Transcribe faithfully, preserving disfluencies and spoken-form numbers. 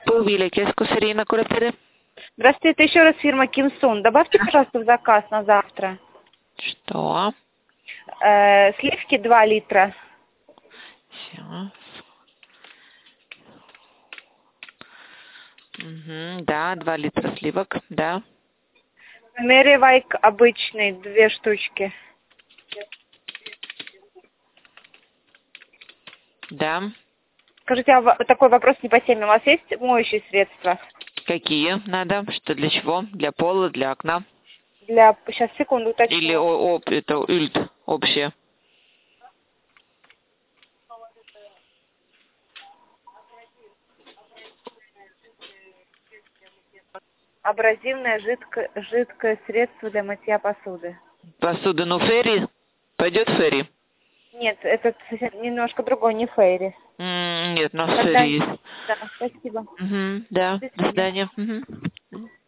Puuvile keskus, Ирина Курапеде. Здравствуйте, это еще раз фирма Кимсун. Добавьте, пожалуйста, в заказ на завтра. Что? Э, сливки два литра. Сейчас. Угу, да, два литра сливок, да. Меревайк обычный, две штучки. Да. Скажите, а в- такой вопрос не по теме. У вас есть моющие средства? Какие надо? Что для чего? Для пола, для окна? Для... Сейчас, секунду, уточню. Или о, об, это ульт общее? Абразивное жидкое, жидкое средство для мытья посуды. Посуда, ну ферри? Пойдет ферри? Нет, это совсем немножко другой, не фейри. М, Нет, у нас Тогда... ферри есть. Да, спасибо. Угу, да, До до свидания. свидания. Угу.